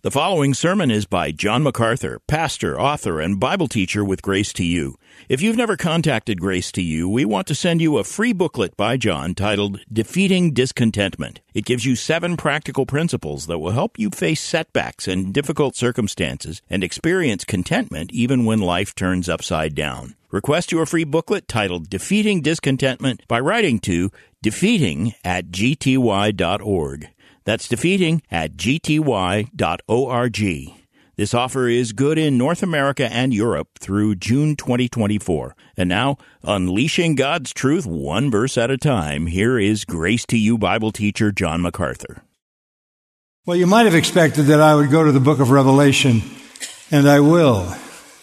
The following sermon is by John MacArthur, pastor, author, and Bible teacher with Grace to You. If you've never contacted Grace to You, we want to send you a free booklet by John titled Defeating Discontentment. It gives you 7 practical principles that will help you face setbacks and difficult circumstances and experience contentment even when life turns upside down. Request your free booklet titled Defeating Discontentment by writing to defeating@gty.org. That's defeating@gty.org. This offer is good in North America and Europe through June 2024. And now, unleashing God's truth one verse at a time, here is Grace to You Bible teacher John MacArthur. Well, you might have expected that I would go to the book of Revelation, and I will.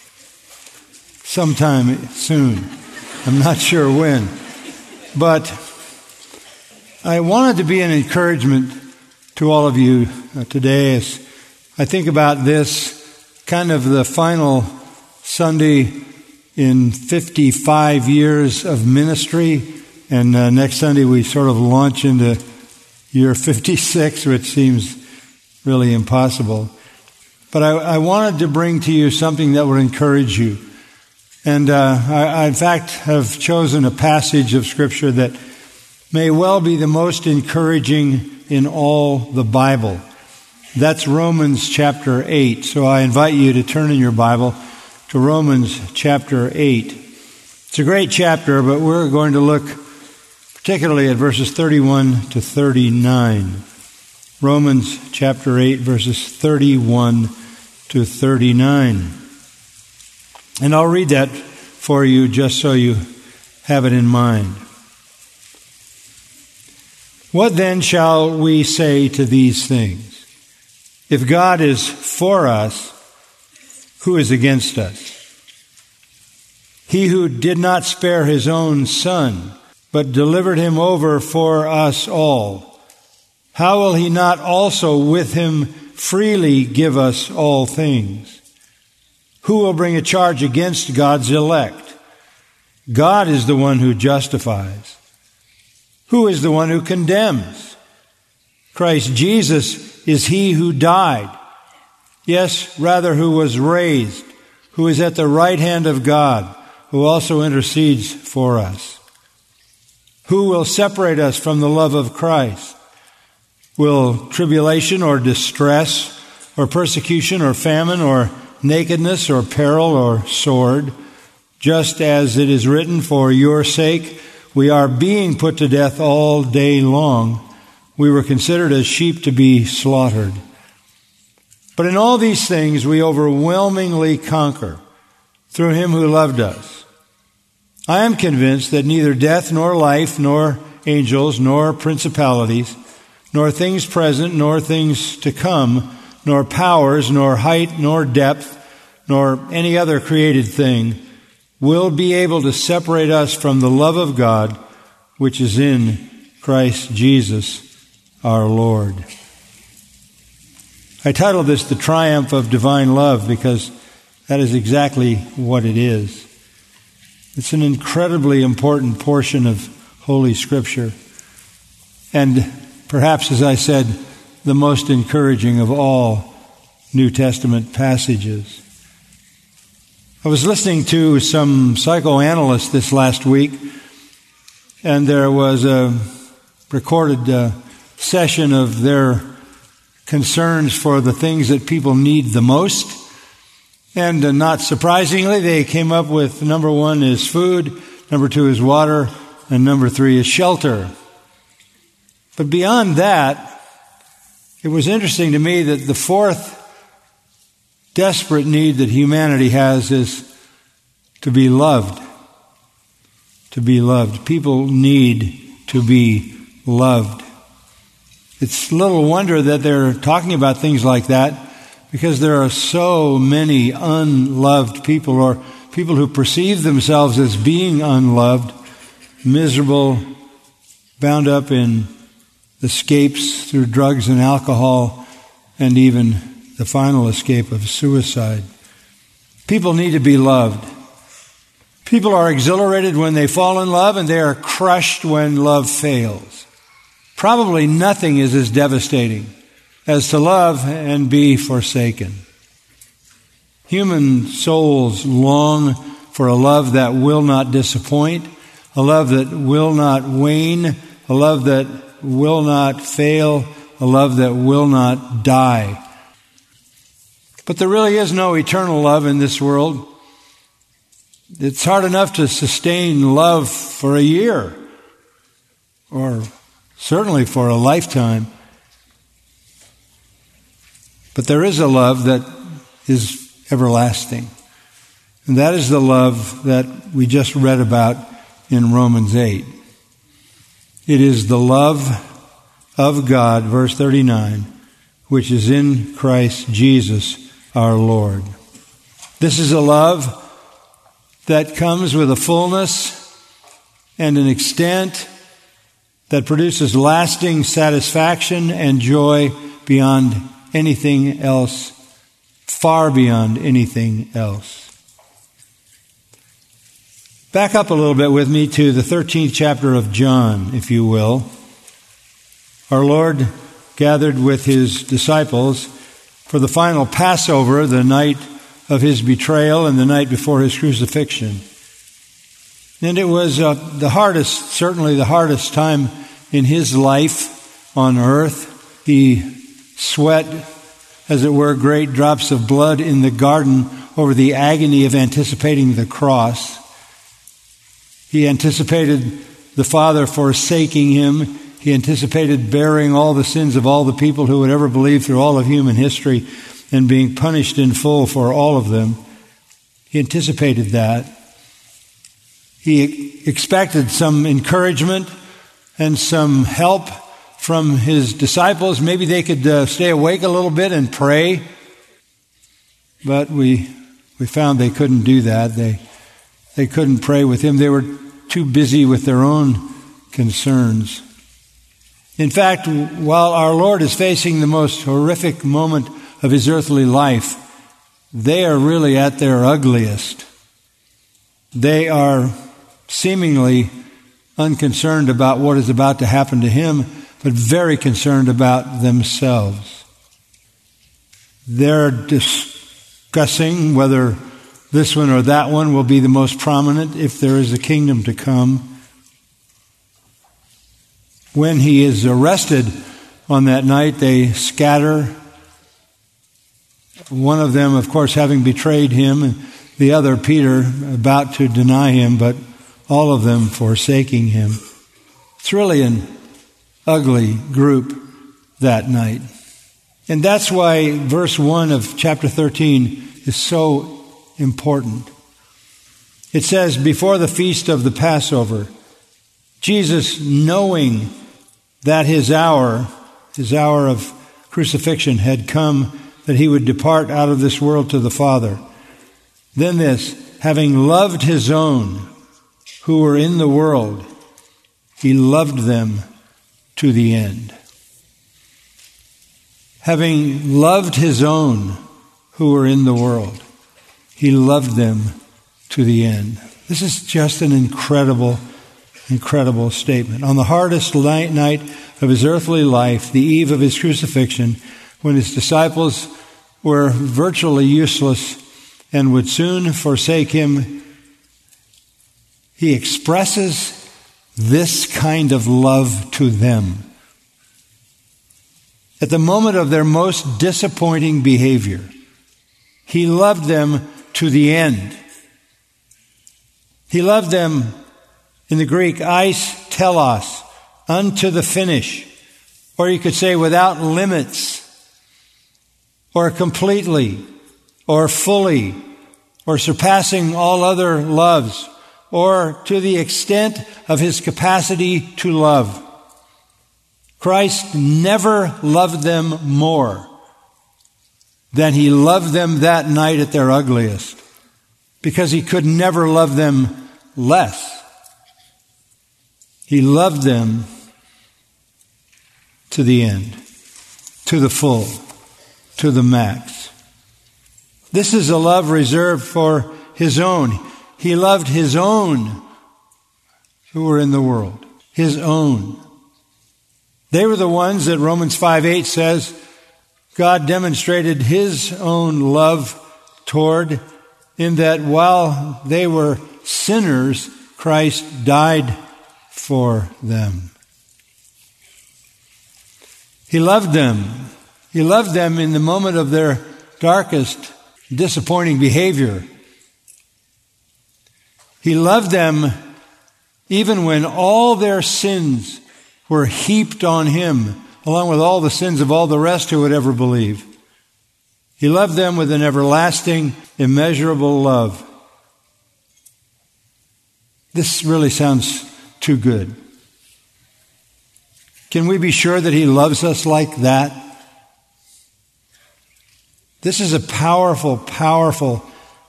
Sometime soon. I'm not sure when. But I wanted to be an encouragement to all of you today as I think about this kind of the final Sunday in 55 years of ministry. And next Sunday we sort of launch into year 56, which seems really impossible. But I wanted to bring to you something that would encourage you. And I, in fact, have chosen a passage of Scripture that may well be the most encouraging in all the Bible. That's Romans chapter 8. So I invite you to turn in your Bible to Romans chapter 8. It's a great chapter, but we're going to look particularly at verses 31 to 39. Romans chapter 8, verses 31 to 39. And I'll read that for you just so you have it in mind. What then shall we say to these things? If God is for us, who is against us? He who did not spare his own Son, but delivered him over for us all, how will he not also with him freely give us all things? Who will bring a charge against God's elect? God is the one who justifies. Who is the one who condemns? Christ Jesus is he who died. Yes, rather who was raised, who is at the right hand of God, who also intercedes for us. Who will separate us from the love of Christ? Will tribulation or distress or persecution or famine or nakedness or peril or sword? Just as it is written, for your sake we are being put to death all day long. We were considered as sheep to be slaughtered. But in all these things we overwhelmingly conquer through him who loved us. I am convinced that neither death nor life, nor angels, nor principalities, nor things present, nor things to come, nor powers, nor height, nor depth, nor any other created thing will be able to separate us from the love of God, which is in Christ Jesus our Lord. I titled this The Triumph of Divine Love because that is exactly what it is. It's an incredibly important portion of Holy Scripture. And perhaps, as I said, the most encouraging of all New Testament passages. I was listening to some psychoanalysts this last week, and there was a recorded session of their concerns for the things that people need the most. And not surprisingly, they came up with number 1 is food, number 2 is water, and number 3 is shelter. But beyond that, it was interesting to me that the 4th desperate need that humanity has is to be loved. To be loved. People need to be loved. It's little wonder that they're talking about things like that because there are so many unloved people or people who perceive themselves as being unloved, miserable, bound up in escapes through drugs and alcohol, and even the final escape of suicide. People need to be loved. People are exhilarated when they fall in love, and they are crushed when love fails. Probably nothing is as devastating as to love and be forsaken. Human souls long for a love that will not disappoint, a love that will not wane, a love that will not fail, a love that will not die. But there really is no eternal love in this world. It's hard enough to sustain love for a year, or certainly for a lifetime. But there is a love that is everlasting. And that is the love that we just read about in Romans 8. It is the love of God, verse 39, which is in Christ Jesus our Lord. This is a love that comes with a fullness and an extent that produces lasting satisfaction and joy beyond anything else, far beyond anything else. Back up a little bit with me to the 13th chapter of John, if you will. Our Lord gathered with His disciples for the final Passover, the night of His betrayal and the night before His crucifixion. And it was certainly the hardest time in His life on earth. He sweat, as it were, great drops of blood in the garden over the agony of anticipating the cross. He anticipated the Father forsaking Him. He anticipated bearing all the sins of all the people who would ever believe through all of human history and being punished in full for all of them. He anticipated that. He expected some encouragement and some help from His disciples. Maybe they could stay awake a little bit and pray. But we found they couldn't do that. They couldn't pray with Him. They were too busy with their own concerns. In fact, while our Lord is facing the most horrific moment of His earthly life, they are really at their ugliest. They are seemingly unconcerned about what is about to happen to Him, but very concerned about themselves. They're discussing whether this one or that one will be the most prominent if there is a kingdom to come. When He is arrested on that night, they scatter. One of them, of course, having betrayed Him, and the other, Peter, about to deny Him, but all of them forsaking Him. It's really an ugly group that night. And that's why verse 1 of chapter 13 is so important. It says, before the feast of the Passover, Jesus, knowing that his hour of crucifixion had come, that He would depart out of this world to the Father. Then this, having loved His own who were in the world, He loved them to the end. Having loved His own who were in the world, He loved them to the end. This is just an incredible statement. On the hardest night of His earthly life, the eve of His crucifixion, when His disciples were virtually useless and would soon forsake Him, He expresses this kind of love to them. At the moment of their most disappointing behavior, He loved them to the end. He loved them, in the Greek, eis telos, unto the finish. Or you could say without limits, or completely, or fully, or surpassing all other loves, or to the extent of His capacity to love. Christ never loved them more than He loved them that night at their ugliest, because He could never love them less. He loved them to the end, to the full, to the max. This is a love reserved for His own. He loved His own who were in the world. His own. They were the ones that Romans 5:8 says God demonstrated His own love toward, in that while they were sinners, Christ died for them. He loved them. He loved them in the moment of their darkest, disappointing behavior. He loved them even when all their sins were heaped on Him, along with all the sins of all the rest who would ever believe. He loved them with an everlasting, immeasurable love. This really sounds too good. Can we be sure that He loves us like that? This is a powerful, powerful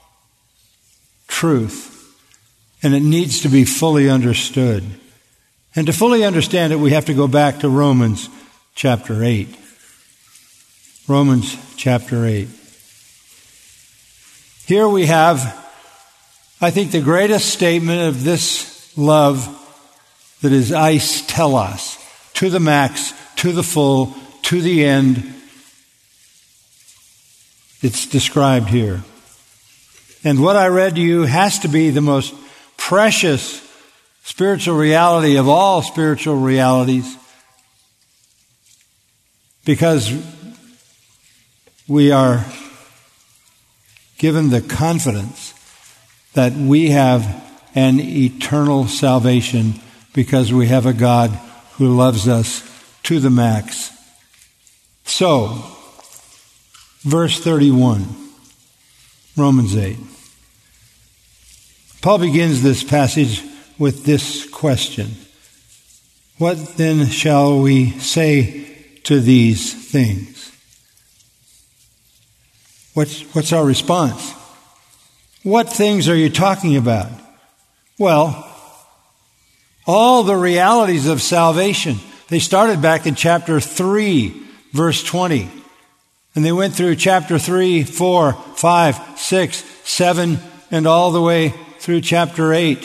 truth, and it needs to be fully understood. And to fully understand it, we have to go back to Romans chapter 8. Romans chapter 8. Here we have, I think, the greatest statement of this love that is eistelos, to the max, to the full, to the end. It's described here. And what I read to you has to be the most precious spiritual reality of all spiritual realities, because we are given the confidence that we have an eternal salvation because we have a God who loves us to the max. So, verse 31, Romans 8. Paul begins this passage with this question: what then shall we say to these things? What's our response? What things are you talking about? Well, all the realities of salvation. They started back in chapter 3, verse 20. And they went through chapter 3, 4, 5, 6, 7, and all the way through chapter 8.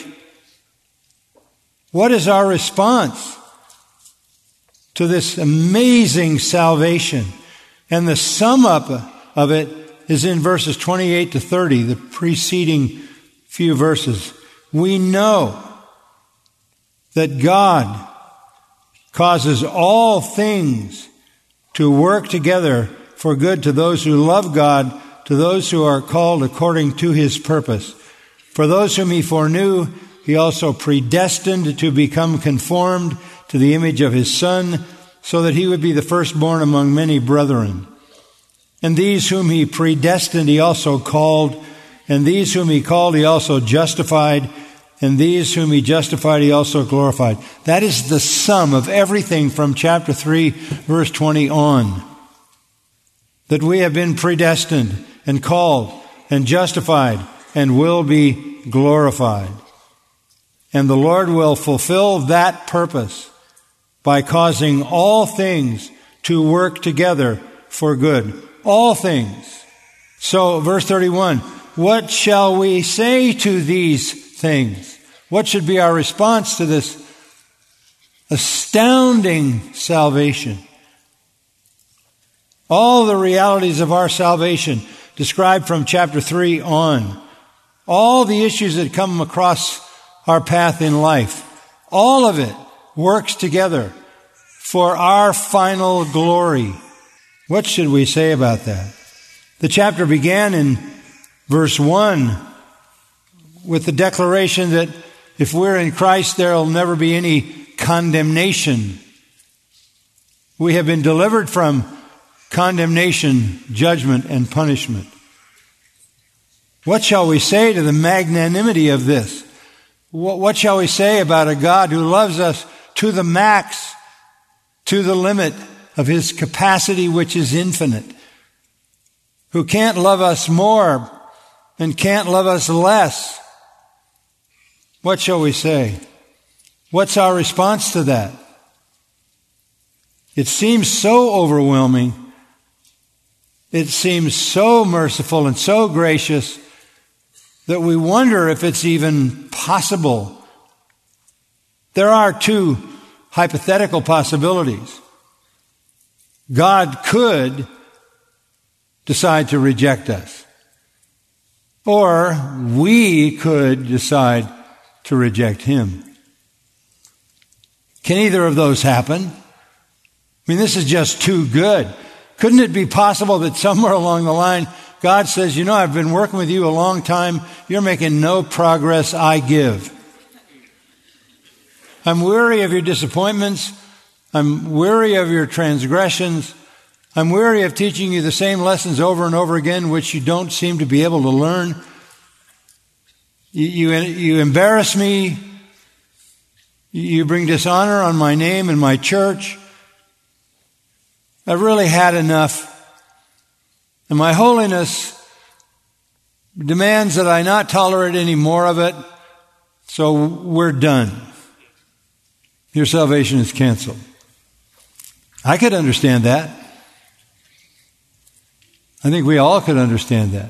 What is our response to this amazing salvation? And the sum up of it is in verses 28 to 30, the preceding few verses. We know that God causes all things to work together for good to those who love God, to those who are called according to His purpose. For those whom He foreknew, He also predestined to become conformed to the image of His Son, so that He would be the firstborn among many brethren. And these whom He predestined, He also called. And these whom He called, He also justified. And these whom He justified, He also glorified. That is the sum of everything from chapter 3, verse 20 on. That we have been predestined and called and justified and will be glorified. And the Lord will fulfill that purpose by causing all things to work together for good. All things. So, verse 31, what shall we say to these things? What should be our response to this astounding salvation? All the realities of our salvation described from chapter 3 on. All the issues that come across our path in life. All of it works together for our final glory. What should we say about that? The chapter began in verse 1 with the declaration that if we're in Christ, there will never be any condemnation. We have been delivered from condemnation, judgment, and punishment. What shall we say to the magnanimity of this? What shall we say about a God who loves us to the max, to the limit of His capacity, which is infinite, who can't love us more and can't love us less? What shall we say? What's our response to that? It seems so overwhelming. It seems so merciful and so gracious that we wonder if it's even possible. There are two hypothetical possibilities. God could decide to reject us. Or we could decide to reject him. Can either of those happen? I mean, this is just too good. Couldn't it be possible that somewhere along the line, God says, I've been working with you a long time. You're making no progress. I give. I'm weary of your disappointments. I'm weary of your transgressions. I'm weary of teaching you the same lessons over and over again, which you don't seem to be able to learn. You embarrass me. You bring dishonor on my name and my church. I've really had enough. And my holiness demands that I not tolerate any more of it. So we're done. Your salvation is canceled. I could understand that. I think we all could understand that.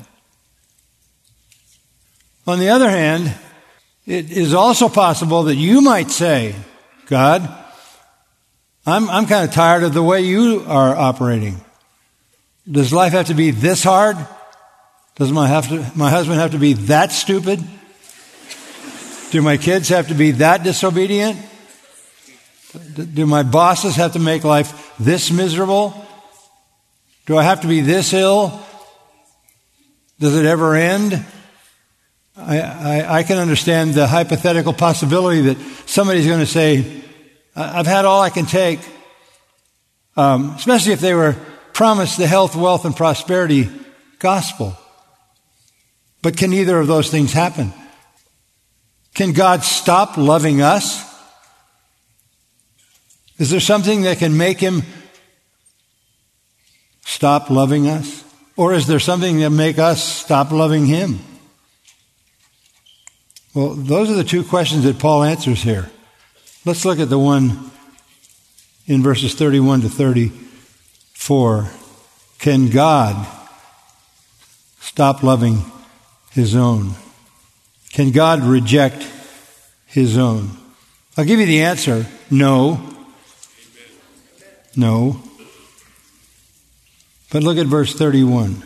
On the other hand, it is also possible that you might say, God, I'm kind of tired of the way you are operating. Does life have to be this hard? Does my husband have to be that stupid? Do my kids have to be that disobedient? Do my bosses have to make life this miserable? Do I have to be this ill? Does it ever end? I can understand the hypothetical possibility that somebody's going to say, I've had all I can take, especially if they were promised the health, wealth, and prosperity gospel. But can either of those things happen? Can God stop loving us? Is there something that can make him stop loving us? Or is there something that make us stop loving him? Well, those are the two questions that Paul answers here. Let's look at the one in verses 31 to 34. Can God stop loving his own? Can God reject his own? I'll give you the answer. No. No. But look at verse 31.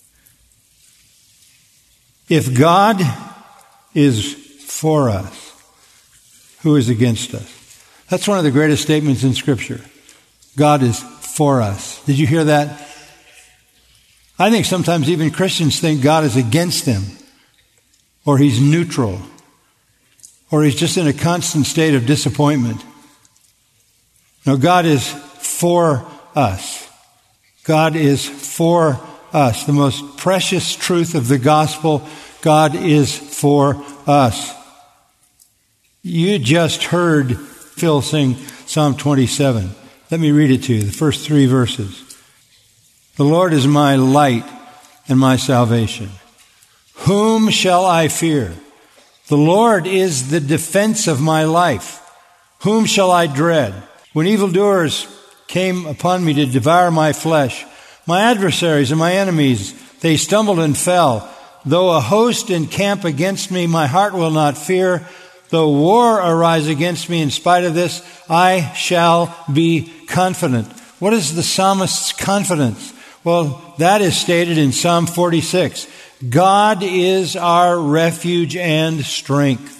If God is for us, who is against us? That's one of the greatest statements in Scripture. God is for us. Did you hear that? I think sometimes even Christians think God is against them, or he's neutral, or he's just in a constant state of disappointment. No, God is for us. God is for us. The most precious truth of the gospel, God is for us. You just heard Phil sing Psalm 27. Let me read it to you, the first 3 verses. The Lord is my light and my salvation. Whom shall I fear? The Lord is the defense of my life. Whom shall I dread? When evildoers came upon me to devour my flesh, my adversaries and my enemies, they stumbled and fell. Though a host encamp against me, my heart will not fear. Though war arise against me, in spite of this, I shall be confident. What is the psalmist's confidence? Well, that is stated in Psalm 46. God is our refuge and strength,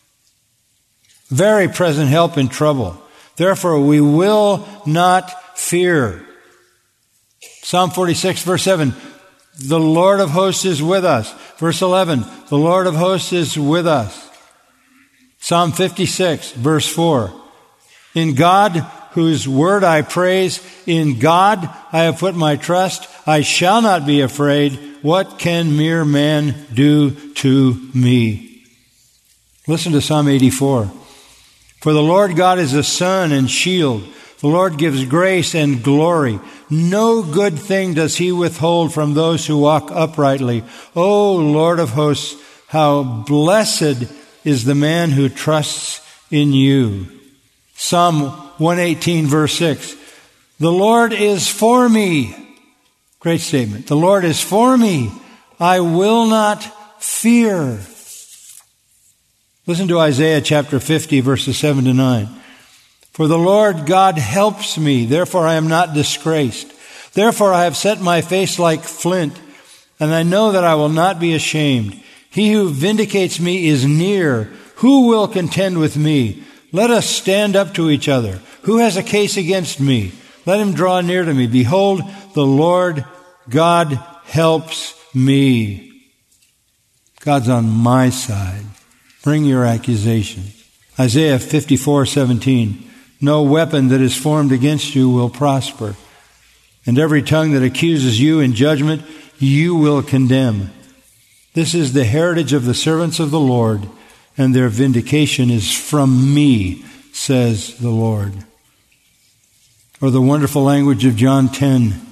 very present help in trouble. Therefore, we will not fear. Psalm 46, verse 7. The Lord of hosts is with us. Verse 11. The Lord of hosts is with us. Psalm 56, verse 4. In God, whose word I praise, in God I have put my trust. I shall not be afraid. What can mere man do to me? Listen to Psalm 84. For the Lord God is a sun and shield. The Lord gives grace and glory. No good thing does he withhold from those who walk uprightly. O Lord of hosts, how blessed is the man who trusts in you. Psalm 118, verse 6. The Lord is for me. Great statement. The Lord is for me. I will not fear. Listen to Isaiah chapter 50, verses 7 to 9. For the Lord God helps me, therefore I am not disgraced. Therefore I have set my face like flint, and I know that I will not be ashamed. He who vindicates me is near. Who will contend with me? Let us stand up to each other. Who has a case against me? Let him draw near to me. Behold, the Lord God helps me. God's on my side. Bring your accusations. Isaiah 54:17. No weapon that is formed against you will prosper, and every tongue that accuses you in judgment you will condemn. This is the heritage of the servants of the Lord, and their vindication is from me, says the Lord. Or the wonderful language of John 10.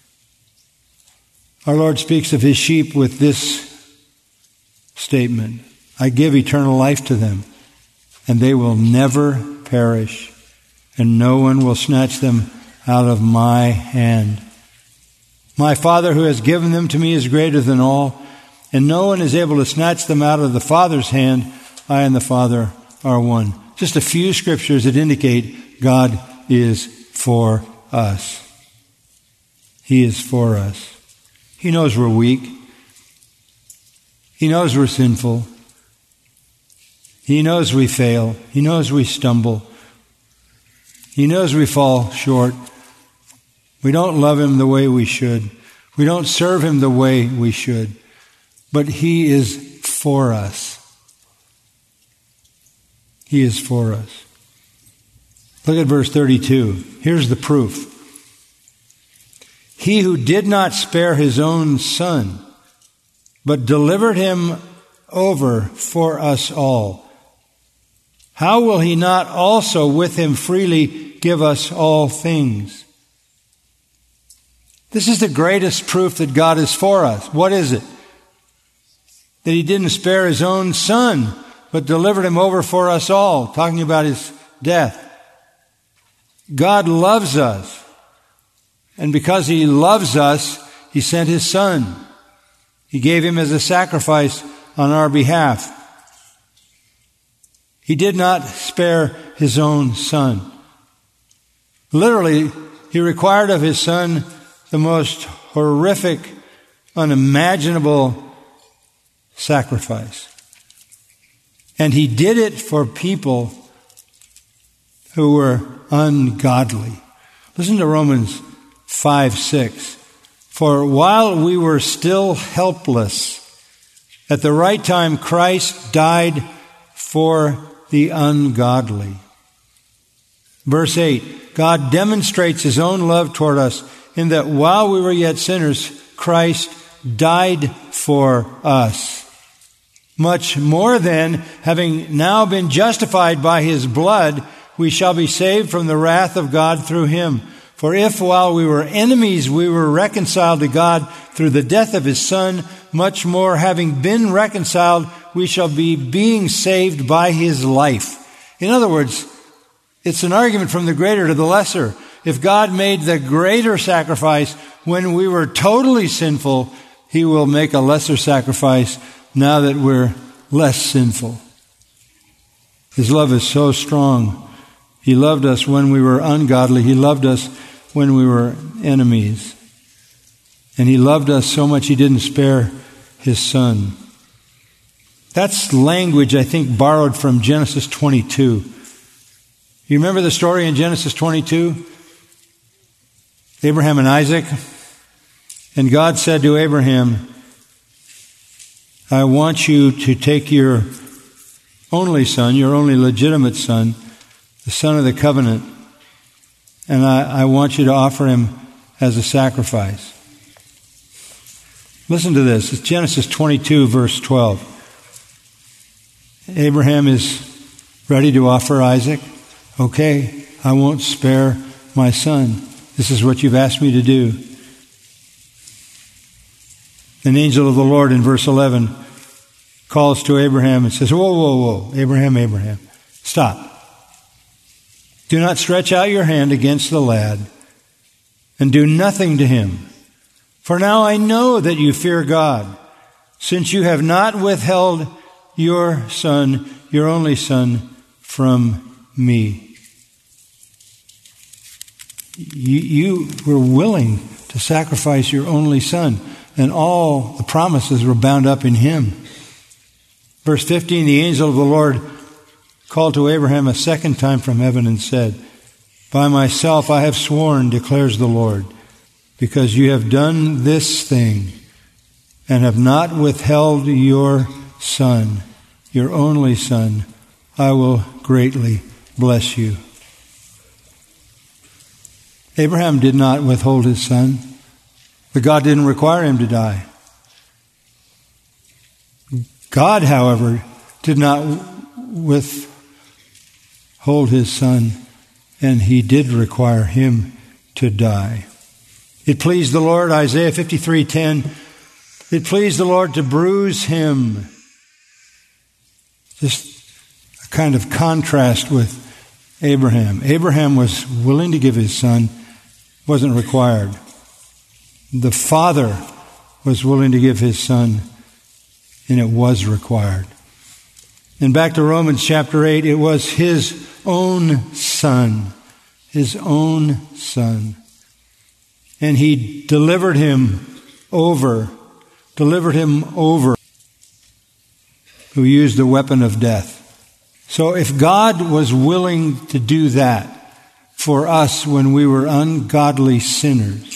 Our Lord speaks of his sheep with this statement: I give eternal life to them, and they will never perish, and no one will snatch them out of my hand. My Father who has given them to me is greater than all, and no one is able to snatch them out of the Father's hand. I and the Father are one. Just a few scriptures that indicate God is for us. He is for us. He knows we're weak. He knows we're sinful. He knows we fail. He knows we stumble. He knows we fall short. We don't love him the way we should. We don't serve him the way we should. But he is for us. He is for us. Look at verse 32. Here's the proof. He who did not spare his own son, but delivered him over for us all, how will he not also with him freely give us all things? This is the greatest proof that God is for us. What is it? That he didn't spare his own son, but delivered him over for us all, talking about his death. God loves us. And because he loves us, he sent his son. He gave him as a sacrifice on our behalf. He did not spare his own son. Literally, he required of his son the most horrific, unimaginable sacrifice. And he did it for people who were ungodly. Listen to Romans 5:6. For while we were still helpless, at the right time Christ died for the ungodly. Verse 8, God demonstrates his own love toward us in that while we were yet sinners, Christ died for us. Much more then, having now been justified by his blood, we shall be saved from the wrath of God through him. For if while we were enemies we were reconciled to God through the death of his Son, much more having been reconciled, we shall be being saved by his life. In other words, it's an argument from the greater to the lesser. If God made the greater sacrifice when we were totally sinful, he will make a lesser sacrifice now that we're less sinful. His love is so strong. He loved us when we were ungodly. He loved us when we were enemies. And he loved us so much he didn't spare his son. That's language, I think, borrowed from Genesis 22. You remember the story in Genesis 22? Abraham and Isaac. And God said to Abraham, I want you to take your only son, your only legitimate son, the son of the covenant, and I want you to offer him as a sacrifice. Listen to this. It's Genesis 22, verse 12. Abraham is ready to offer Isaac. Okay, I won't spare my son. This is what you've asked me to do. An angel of the Lord in verse 11 calls to Abraham and says, whoa, whoa, whoa, Abraham, stop. Do not stretch out your hand against the lad and do nothing to him. For now I know that you fear God, since you have not withheld your son, your only son, from me. You were willing to sacrifice your only son. And all the promises were bound up in him. Verse 15, the angel of the Lord called to Abraham a second time from heaven and said, by myself I have sworn, declares the Lord, because you have done this thing and have not withheld your son, your only son, I will greatly bless you. Abraham did not withhold his son, but God didn't require him to die. God, however, did not withhold his son, and he did require him to die. It pleased the Lord, Isaiah 53:10, it pleased the Lord to bruise him. Just a kind of contrast with Abraham. Abraham was willing to give his son, wasn't required. The father was willing to give his son, and it was required. And back to Romans chapter 8, it was his own son. His own son. And he delivered him over, who used the weapon of death. So if God was willing to do that for us when we were ungodly sinners,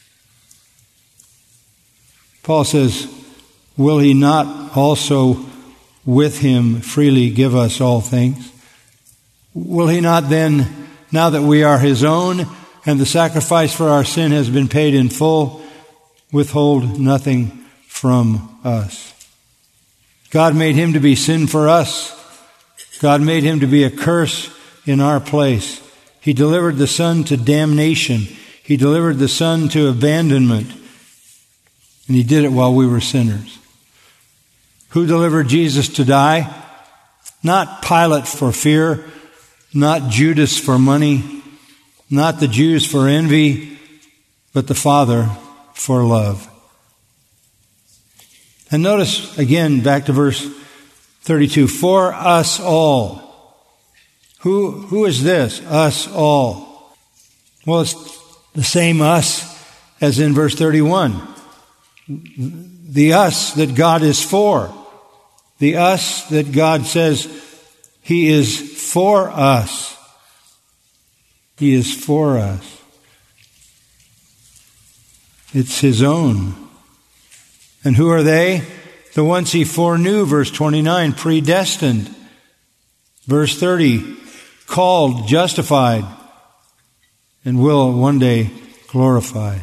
Paul says, will he not also with him freely give us all things? Will he not then, now that we are his own and the sacrifice for our sin has been paid in full, withhold nothing from us? God made him to be sin for us. God made him to be a curse in our place. He delivered the Son to damnation. He delivered the Son to abandonment. And he did it while we were sinners. Who delivered Jesus to die? Not Pilate for fear, not Judas for money, not the Jews for envy, but the Father for love. And notice again, back to verse 32, for us all. Who is this? Us all. Well, it's the same us as in verse 31. The us that God is for. The us that God says he is for us. He is for us. It's his own. And who are they? The ones he foreknew, verse 29, predestined. Verse 30, called, justified, and will one day glorify.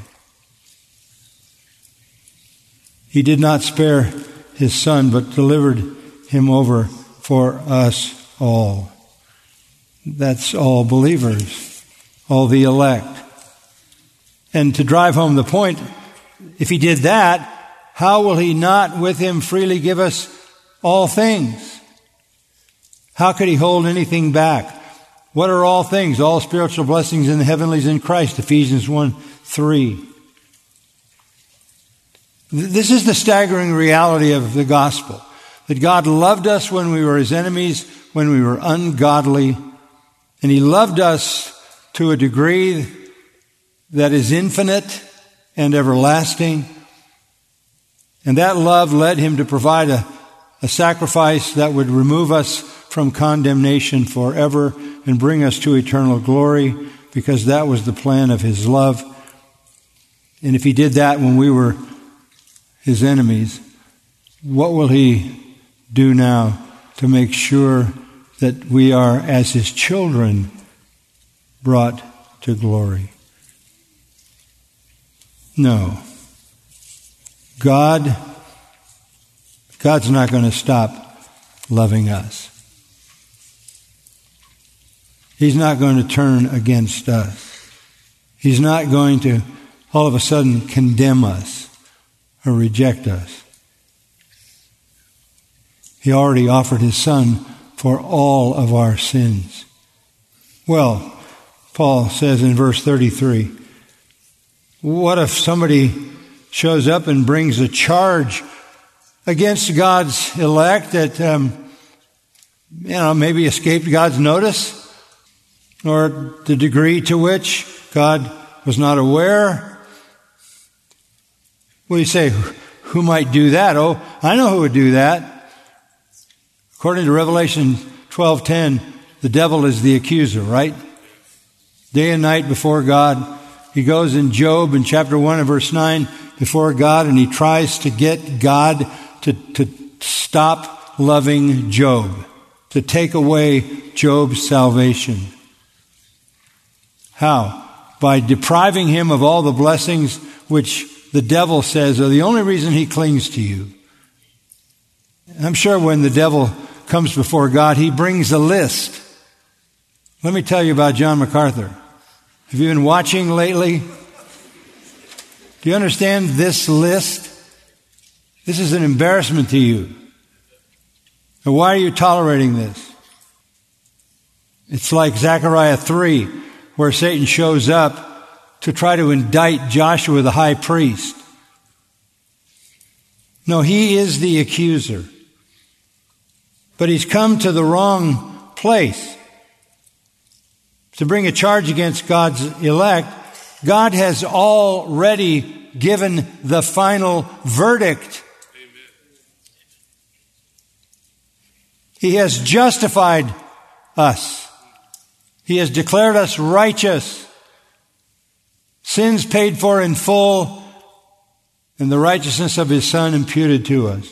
He did not spare his Son, but delivered him over for us all. That's all believers, all the elect. And to drive home the point, if he did that, how will he not with him freely give us all things? How could he hold anything back? What are all things? All spiritual blessings in the heavenlies in Christ, Ephesians 1:3. This is the staggering reality of the gospel, that God loved us when we were his enemies, when we were ungodly, and he loved us to a degree that is infinite and everlasting. And that love led him to provide a sacrifice that would remove us from condemnation forever and bring us to eternal glory, because that was the plan of his love. And if he did that when we were his enemies, what will he do now to make sure that we are, as his children, brought to glory? No. God's not going to stop loving us. He's not going to turn against us. He's not going to all of a sudden condemn us or reject us. He already offered his Son for all of our sins. Well, Paul says in verse 33, what if somebody shows up and brings a charge against God's elect that, maybe escaped God's notice, or the degree to which God was not aware, Well, you say, who might do that? Oh, I know who would do that. According to Revelation 12:10, the devil is the accuser, right? Day and night before God. He goes in Job in chapter 1 and verse 9 before God, and he tries to get God to stop loving Job, to take away Job's salvation. How? By depriving him of all the blessings which the devil says are the only reason he clings to you. I'm sure when the devil comes before God, he brings a list. Let me tell you about John MacArthur. Have you been watching lately? Do you understand this list? This is an embarrassment to you. And why are you tolerating this? It's like Zechariah 3, where Satan shows up to try to indict Joshua the high priest. No, he is the accuser. But he's come to the wrong place to bring a charge against God's elect. God has already given the final verdict. Amen. He has justified us. He has declared us righteous. Sins paid for in full, and the righteousness of His Son imputed to us.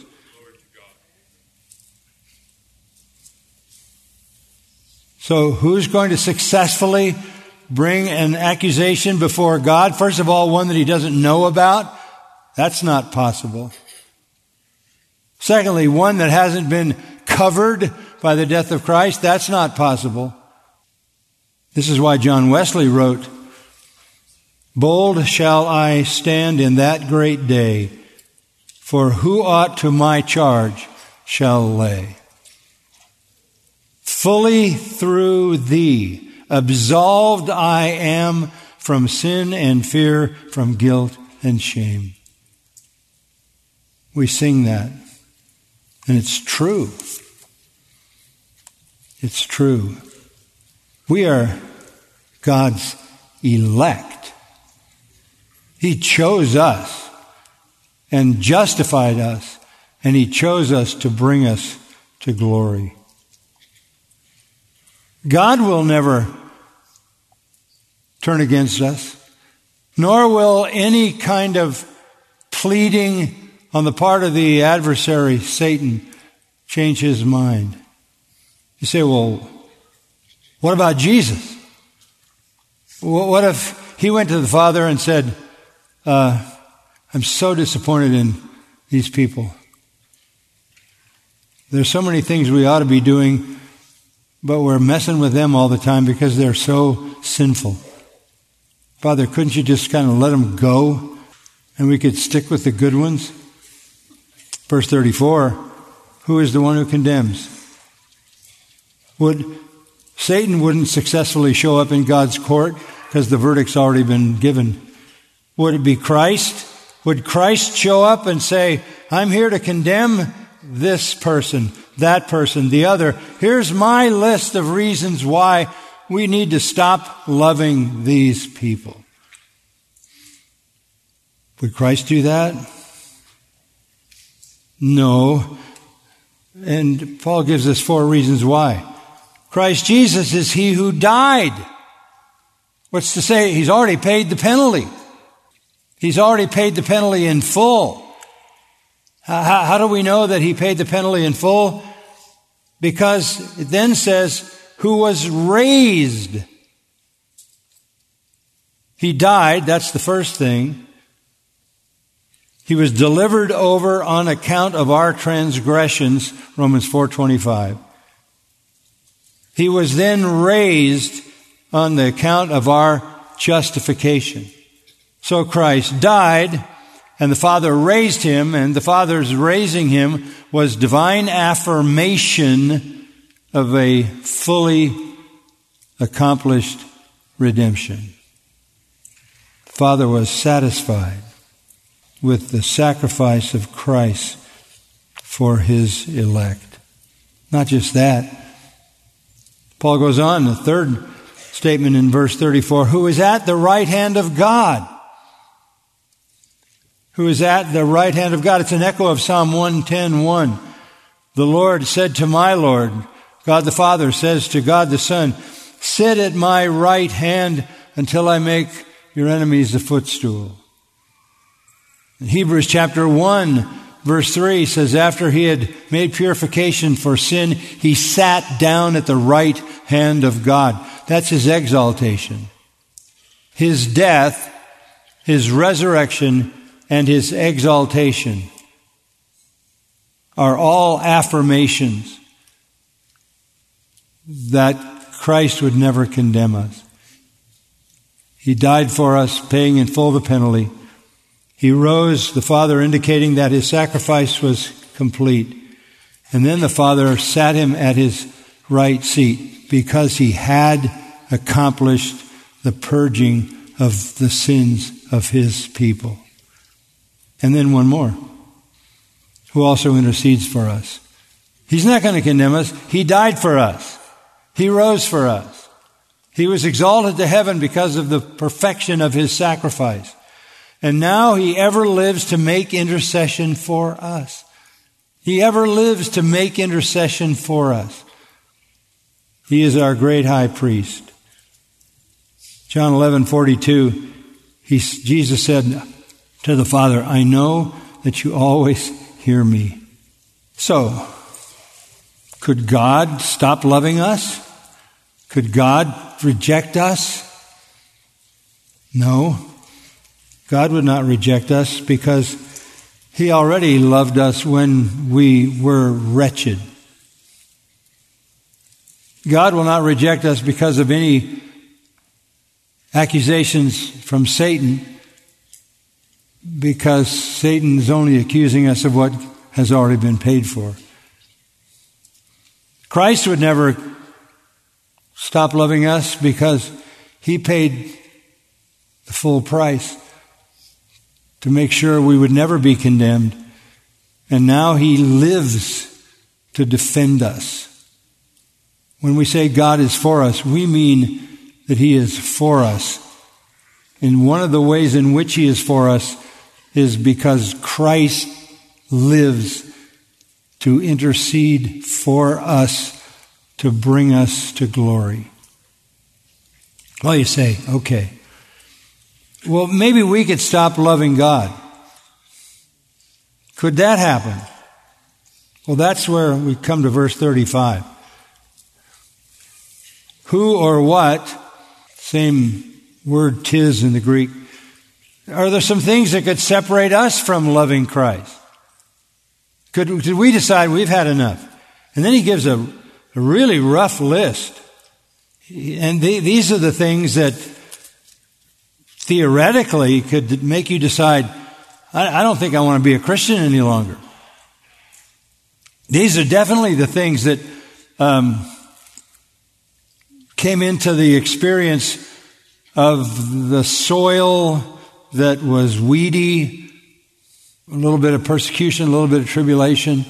So who's going to successfully bring an accusation before God? First of all, one that he doesn't know about. That's not possible. Secondly, one that hasn't been covered by the death of Christ. That's not possible. This is why John Wesley wrote, "Bold shall I stand in that great day, for who aught to my charge shall lay? Fully through thee, absolved I am from sin and fear, from guilt and shame." We sing that. And it's true. It's true. We are God's elect. He chose us and justified us, and He chose us to bring us to glory. God will never turn against us, nor will any kind of pleading on the part of the adversary, Satan, change his mind. You say, well, what about Jesus? What if He went to the Father and said, I'm so disappointed in these people. There's so many things we ought to be doing, but we're messing with them all the time because they're so sinful. Father, couldn't you just kind of let them go and we could stick with the good ones? Verse 34, who is the one who condemns? Satan wouldn't successfully show up in God's court because the verdict's already been given. Would it be Christ? Would Christ show up and say, I'm here to condemn this person, that person, the other. Here's my list of reasons why we need to stop loving these people. Would Christ do that? No. And Paul gives us 4 reasons why. Christ Jesus is He who died. What's to say? He's already paid the penalty. He's already paid the penalty in full. How do we know that He paid the penalty in full? Because it then says, who was raised. He died, that's the first thing. He was delivered over on account of our transgressions, Romans 4:25. He was then raised on the account of our justification. So Christ died, and the Father raised Him, and the Father's raising Him was divine affirmation of a fully accomplished redemption. The Father was satisfied with the sacrifice of Christ for His elect. Not just that. Paul goes on, the third statement in verse 34, who is at the right hand of God. who is at the right hand of God. It's an echo of Psalm 110:1. The Lord said to my Lord, God the Father says to God the Son, sit at my right hand until I make your enemies a footstool. In Hebrews chapter 1, verse 3 says, after he had made purification for sin, he sat down at the right hand of God. That's his exaltation. His death, his resurrection, and his exaltation are all affirmations that Christ would never condemn us. He died for us, paying in full the penalty. He rose, the Father indicating that his sacrifice was complete. And then the Father sat him at his right seat because he had accomplished the purging of the sins of his people. And then one more, who also intercedes for us. He's not going to condemn us. He died for us. He rose for us. He was exalted to heaven because of the perfection of his sacrifice. And now he ever lives to make intercession for us. He ever lives to make intercession for us. He is our great high priest. John 11:42, Jesus said to the Father, I know that you always hear me. So, could God stop loving us? Could God reject us? No. God would not reject us because he already loved us when we were wretched. God will not reject us because of any accusations from Satan, because Satan is only accusing us of what has already been paid for. Christ would never stop loving us because he paid the full price to make sure we would never be condemned. And now he lives to defend us. When we say God is for us, we mean that he is for us. And one of the ways in which he is for us is because Christ lives to intercede for us, to bring us to glory. Well, you say, okay, well, maybe we could stop loving God. Could that happen? Well, that's where we come to verse 35. Who or what, same word tis in the Greek, are there some things that could separate us from loving Christ? Could we decide we've had enough? And then he gives a really rough list. And these are the things that theoretically could make you decide, I don't think I want to be a Christian any longer. These are definitely the things that came into the experience of the soil that was weedy, a little bit of persecution, a little bit of tribulation,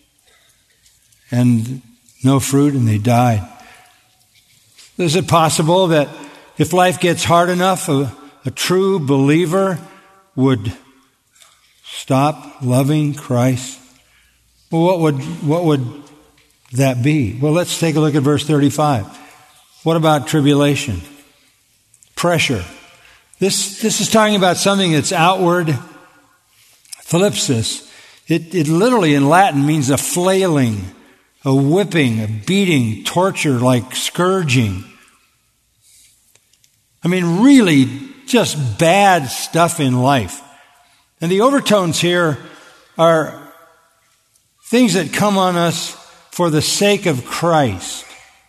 and no fruit, and they died. Is it possible that if life gets hard enough, a true believer would stop loving Christ? Well, what would that be? Well, let's take a look at verse 35. What about tribulation? Pressure. This is talking about something that's outward. Thlipsis. It literally in Latin means a flailing, a whipping, a beating, torture, like scourging. I mean, really just bad stuff in life. And the overtones here are things that come on us for the sake of Christ.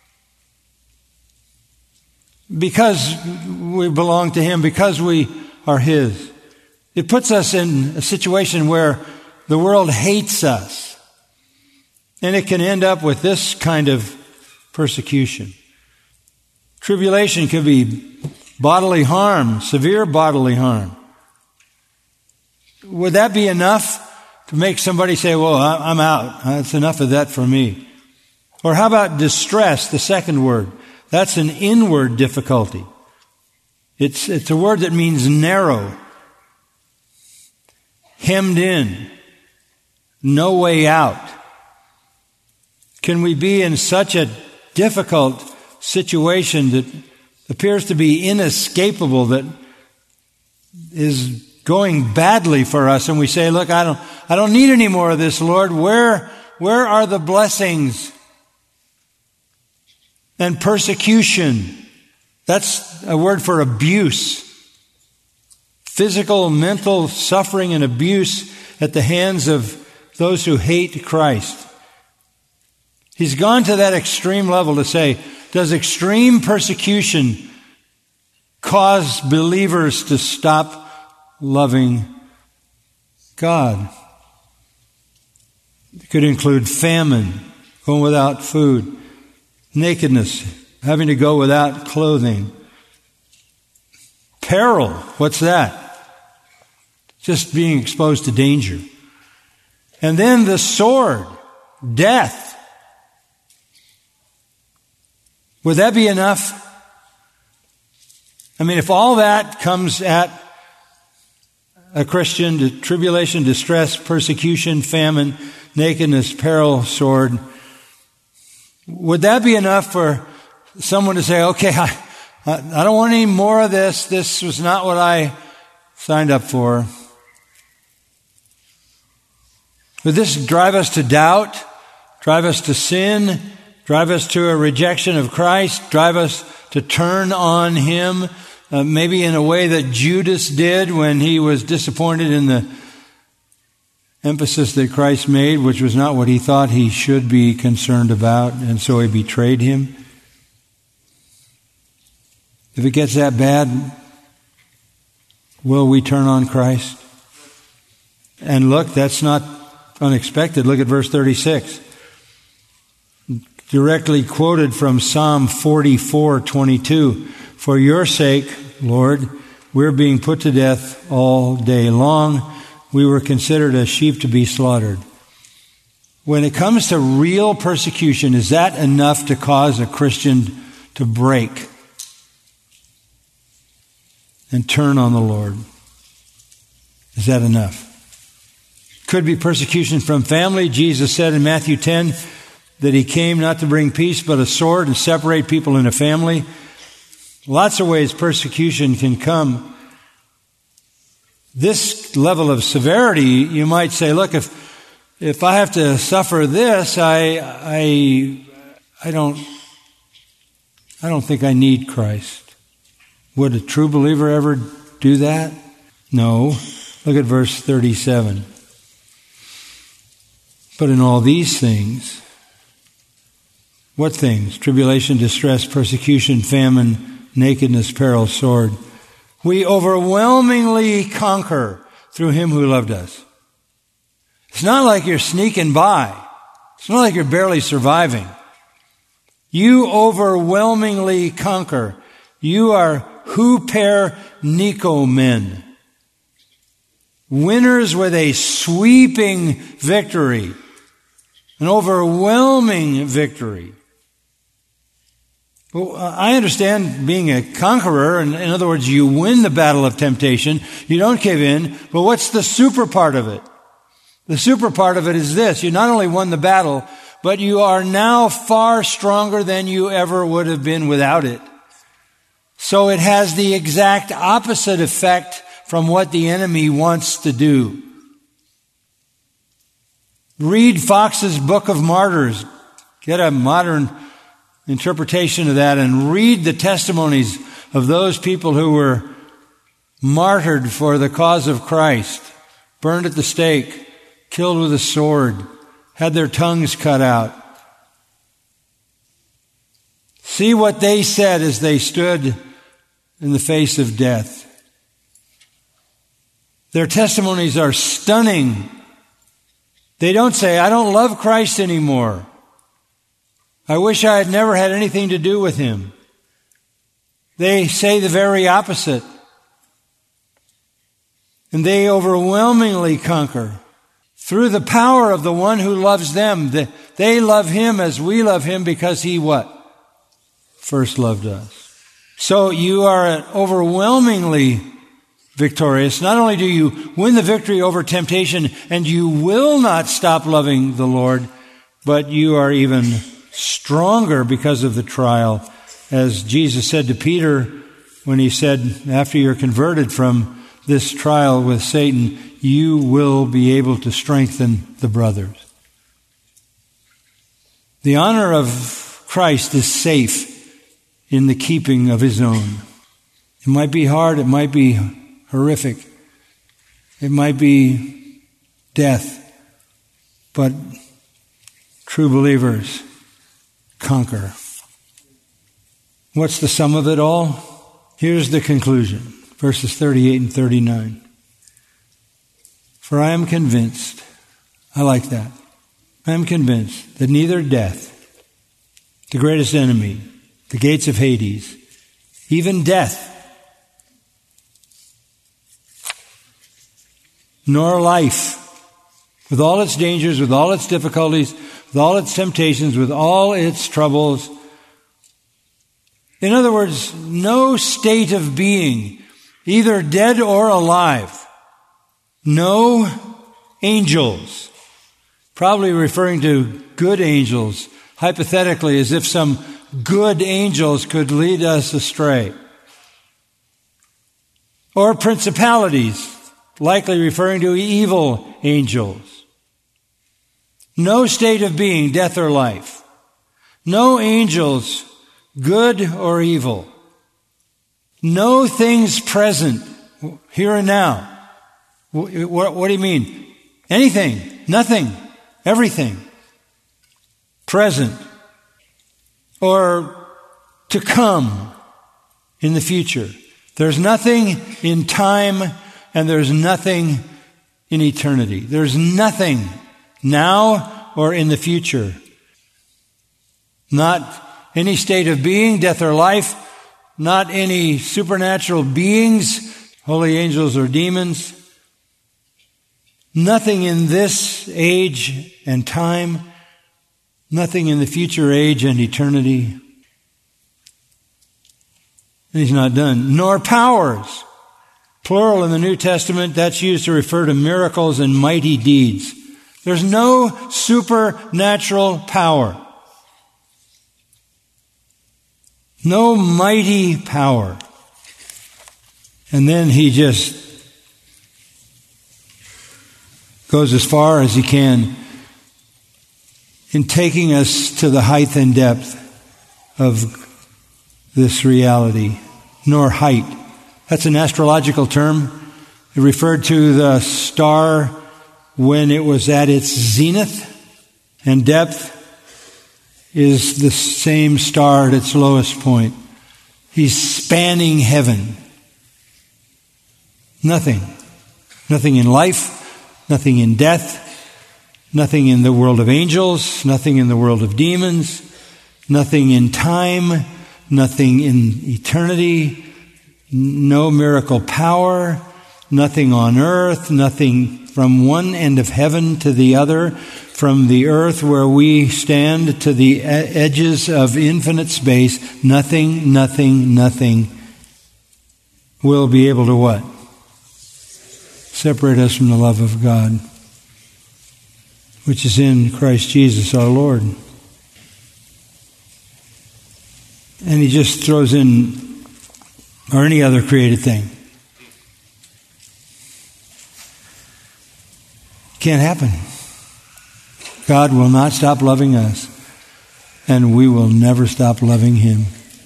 Because we belong to him, because we are his. It puts us in a situation where the world hates us. And it can end up with this kind of persecution. Tribulation could be bodily harm, severe bodily harm. Would that be enough to make somebody say, well, I'm out. That's enough of that for me. Or how about distress, the second word? That's an inward difficulty. It's a word that means narrow. hemmed in, no way out? Can we be in such a difficult situation that appears to be inescapable, that is going badly for us, and we say, look, I don't need any more of this, Lord. Where are the blessings? And persecution, that's a word for abuse. Physical, mental suffering and abuse at the hands of those who hate Christ. He's gone to that extreme level to say, does extreme persecution cause believers to stop loving God? It could include famine, going without food, nakedness, having to go without clothing. Peril, what's that? Just being exposed to danger. And then the sword, death. Would that be enough? I mean, if all that comes at a Christian, tribulation, distress, persecution, famine, nakedness, peril, sword, would that be enough for someone to say, okay, I don't want any more of this. This was not what I signed up for. Would this drive us to doubt, drive us to sin, drive us to a rejection of Christ, drive us to turn on Him, maybe in a way that Judas did when he was disappointed in the emphasis that Christ made, which was not what he thought he should be concerned about, and so he betrayed Him? If it gets that bad, will we turn on Christ? And look, that's not unexpected. Look at verse 36. Directly quoted from Psalm 44:22. For your sake, Lord, we're being put to death all day long. We were considered as sheep to be slaughtered. When it comes to real persecution, is that enough to cause a Christian to break and turn on the Lord? Is that enough? Could be persecution from family. Jesus said in Matthew 10 that He came not to bring peace but a sword and separate people in a family. Lots of ways persecution can come. This level of severity, you might say, look, if I have to suffer this, I don't think I need Christ. Would a true believer ever do that? No. Look at verse 37. But in all these things, what things? Tribulation, distress, persecution, famine, nakedness, peril, sword. We overwhelmingly conquer through Him who loved us. It's not like you're sneaking by. It's not like you're barely surviving. You overwhelmingly conquer. You are huper nikomen. Winners with a sweeping victory. An overwhelming victory. Well, I understand being a conqueror, and in other words, you win the battle of temptation. You don't give in. But what's the super part of it? The super part of it is this. You not only won the battle, but you are now far stronger than you ever would have been without it. So it has the exact opposite effect from what the enemy wants to do. Read Fox's Book of Martyrs. Get a modern interpretation of that and read the testimonies of those people who were martyred for the cause of Christ, burned at the stake, killed with a sword, had their tongues cut out. See what they said as they stood in the face of death. Their testimonies are stunning. They don't say, I don't love Christ anymore. I wish I had never had anything to do with Him. They say the very opposite. And they overwhelmingly conquer. Through the power of the one who loves them. They love Him as we love Him because He what? First loved us. So you are overwhelmingly victorious. Not only do you win the victory over temptation and you will not stop loving the Lord, but you are even stronger because of the trial. As Jesus said to Peter when he said, after you're converted from this trial with Satan, you will be able to strengthen the brothers. The honor of Christ is safe in the keeping of his own. It might be hard, it might be horrific, it might be death, but true believers conquer. What's the sum of it all? Here's the conclusion, verses 38 and 39. For I am convinced, I like that, I am convinced that neither death, the greatest enemy, the gates of Hades, even death, nor life, with all its dangers, with all its difficulties, with all its temptations, with all its troubles. In other words, no state of being, either dead or alive, no angels, probably referring to good angels, hypothetically, as if some good angels could lead us astray, or principalities, likely referring to evil angels. No state of being, death or life. No angels, good or evil. No things present, here and now. What do you mean? Anything, nothing, everything. Present. Or to come in the future. There's nothing in time and there's nothing in eternity. There's nothing now or in the future. Not any state of being, death or life. Not any supernatural beings, holy angels or demons. Nothing in this age and time. Nothing in the future age and eternity. And he's not done. Nor powers. Plural in the New Testament, that's used to refer to miracles and mighty deeds. There's no supernatural power. No mighty power. And then he just goes as far as he can in taking us to the height and depth of this reality. Nor height. That's an astrological term. It referred to the star when it was at its zenith, and depth is the same star at its lowest point. He's spanning heaven. Nothing. Nothing in life, nothing in death, nothing in the world of angels, nothing in the world of demons, nothing in time, nothing in eternity, no miracle power, nothing on earth, nothing from one end of heaven to the other, from the earth where we stand to the edges of infinite space. Nothing will be able to what? Separate us from the love of God, which is in Christ Jesus our Lord. And he just throws in, or any other created thing. Can't happen. God will not stop loving us, and we will never stop loving Him.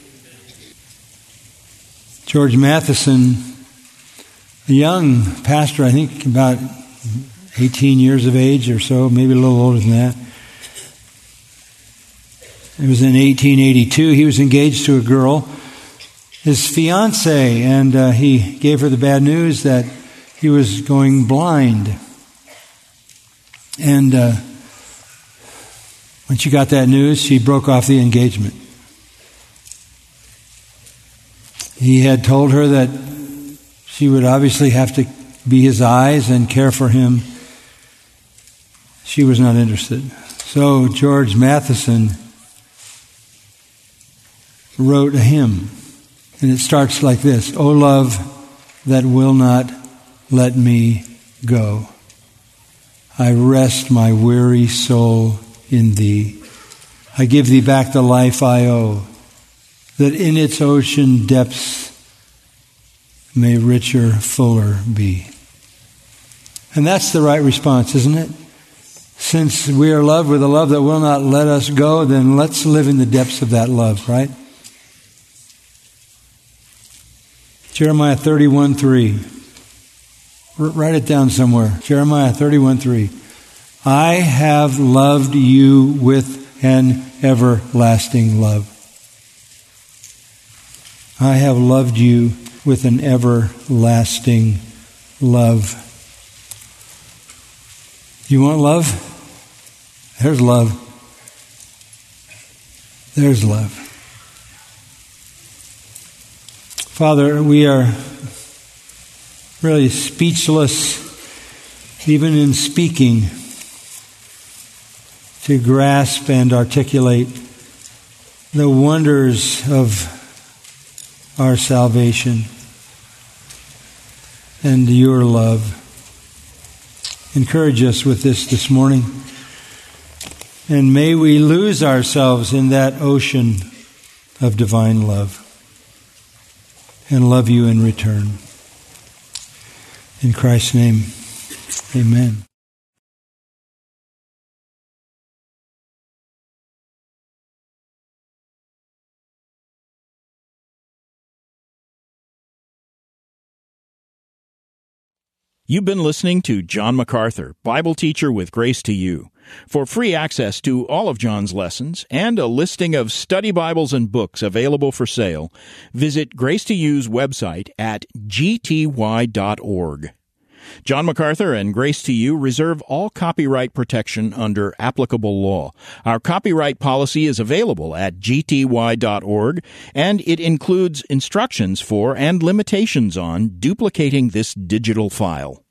George Matheson, a young pastor, I think about 18 years of age or so, maybe a little older than that. It was in 1882. He was engaged to a girl, his fiancée, and he gave her the bad news that he was going blind. And when she got that news, she broke off the engagement. He had told her that she would obviously have to be his eyes and care for him. She was not interested. So George Matheson wrote a hymn, and it starts like this: "O love, that will not let me go. I rest my weary soul in Thee. I give Thee back the life I owe, that in its ocean depths may richer, fuller be. And that's the right response, isn't it? Since we are loved with a love that will not let us go, then let's live in the depths of that love, right? Jeremiah 31:3. Write it down somewhere. Jeremiah 31:3. I have loved you with an everlasting love. I have loved you with an everlasting love. You want love? There's love. There's love. Father, we are really speechless, even in speaking, to grasp and articulate the wonders of our salvation and your love. Encourage us with this morning. And may we lose ourselves in that ocean of divine love and love you in return. In Christ's name, amen. You've been listening to John MacArthur, Bible teacher with Grace to You. For free access to all of John's lessons and a listing of study Bibles and books available for sale, visit Grace to You's website at gty.org. John MacArthur and Grace to You reserve all copyright protection under applicable law. Our copyright policy is available at gty.org, and it includes instructions for and limitations on duplicating this digital file.